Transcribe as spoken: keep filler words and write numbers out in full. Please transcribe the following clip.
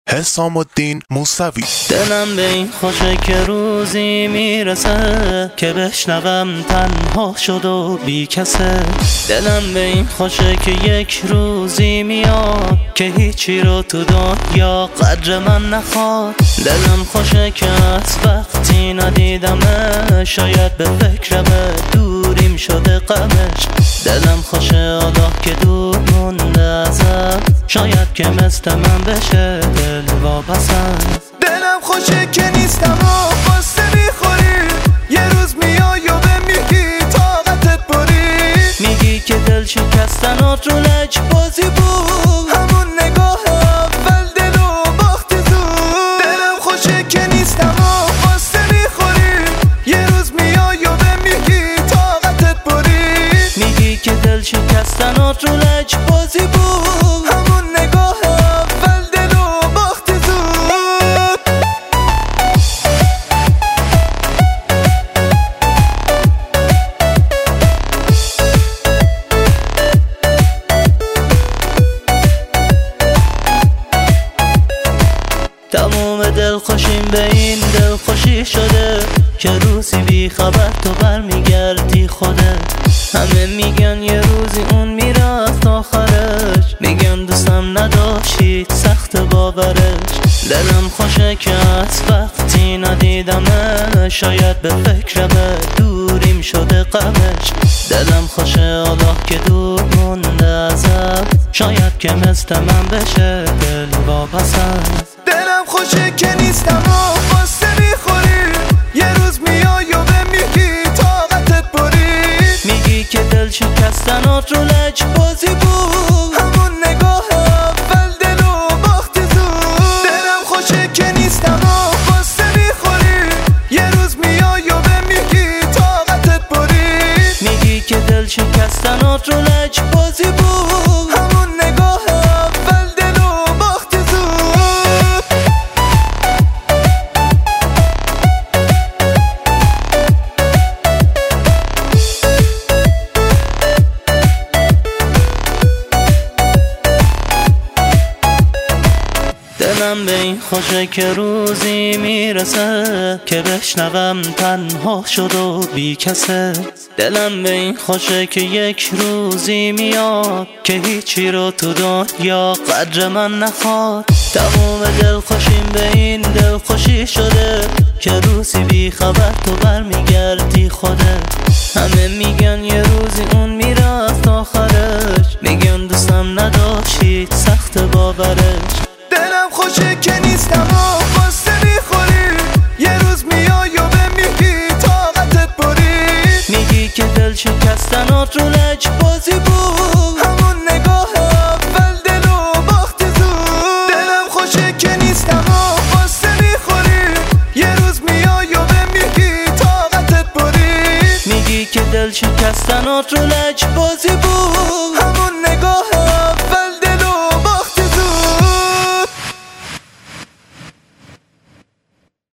حسام الدین موسوی. دلم به این خوشه که روزی میرسه که بشنوم تنها شد و بی کسه. دلم به این خوشه که یک روزی میاد که هیچی رو تو دنیا قدر من نخواد. دلم خوشه که از وقتی ندیدمه شاید به فکرمه دوریم شده غمش. دلم خوشه آگاه که دور مونده ازم شاید که مثل من بشه دل واپسم. دلم خوشه که نیستم و قصه میخوری، یه روز میای و به میگی طاقتت برید. میگی که دل شکستنات رو لج بازی بود، همون نگاه اول دل و باختی زود. دلم خوشه که نیستم و قصه میخوری، یه روز میای و به میگی طاقتت برید. میگی که دل شکستنات رو لج بازی بود، همون نگاه اول دل و باختی زود. تموم دل خوشیم به این دل خوشی شده که روزی بی خبر تو برمیگردی خودت. همه میگن یه روزی اون میره از آخرش، میگن دوستم نداشتید سخت باورش. دلم خوشه که از وقتی ندیدمه شاید به فکرمه دوریم شده غمش. دلم خوشه آگاه که دور مونده ازم شاید که مثل من بشه دل واپسم. دلم خوشه که نیستم و قصه میخوری، یه روز میای و به میگی طاقتت برید. میگی که دل شکستنات رو لج بازی بود، همون نگاه اول دل و باختی زود. دلم خوشه که نیستم و قصه میخوری، یه روز میای و به میگی طاقتت برید. میگی که دل شکستنات رو لج بازی بود، همون نگاه اول دل و باختی زود. دلم به این خوشه که روزی میرسه که بشنوم تنها شد و بی کسه. دلم به این خوشه که یک روزی میاد که هیچی رو تو دنیا قدر من نخواد. تموم دل خوشیم به این دل خوشی شده که روزی بی خبر تو برمیگردی خودت. همه میگن یه روزی اون میره از آخرش، میگن دوستم نداشتید سخت باورش. دلم خوشه که نیستم و قصه میخوری، یه روز میای و به میگی طاقتت برید. میگی که دل شکستنات رو لج بازی بود، همون نگاه اول دل و باختی زود. دلم خوشه که نیستم و قصه میخوری، یه روز میای و به میگی طاقتت برید. میگی که دل شکستنات رو لج بازی بود.